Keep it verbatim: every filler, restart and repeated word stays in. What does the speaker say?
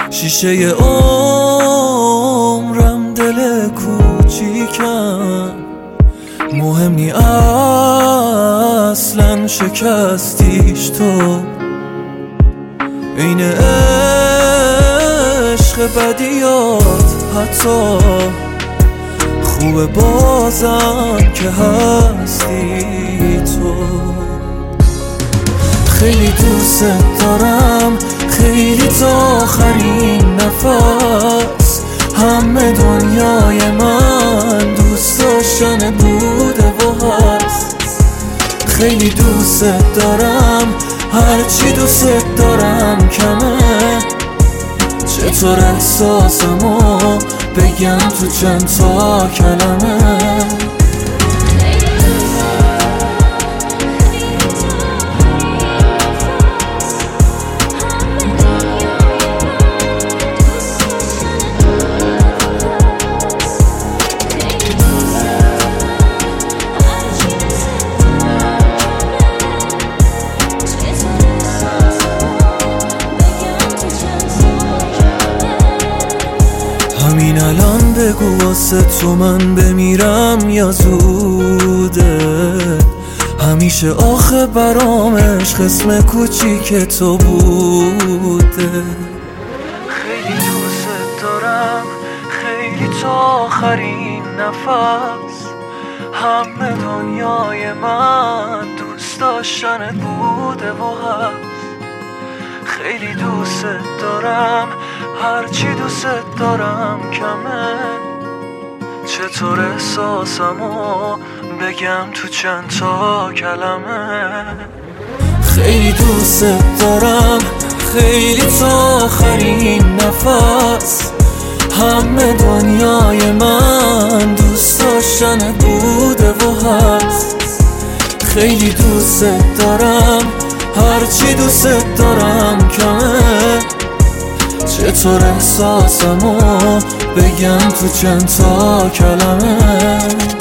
شیشه عمرم دل کوچیکم، مهم نی اصلا شکستیش تو. این عشق بدیات حتی خوبه بازم که هستی تو. خیلی دوست دارم، خیلی تا آخرین نفس. همه دنیای من دوست داشتن بوده و هست. خیلی دوست دارم، هرچی دوست دارم کمه. چطور احساسمو بگم تو چند تا کلمه؟ همین الان بگو واسه تو من بمیرم یا زوده؟ همیشه آخه برامش قسم کوچیک تو بوده. خیلی دوست دارم، خیلی تا آخرین نفس. همه دنیای من دوست داشتن بوده و هست. خیلی دوست دارم، هرچی دوست دارم کمه. چطور احساسمو بگم تو چند تا کلمه؟ خیلی دوست دارم، خیلی تا آخرین نفس. همه دنیای من دوست داشتن بوده و هست. خیلی دوست دارم، هرچی دوست دارم کمه. چطور احساسمو بگم تو چند تا کلمه؟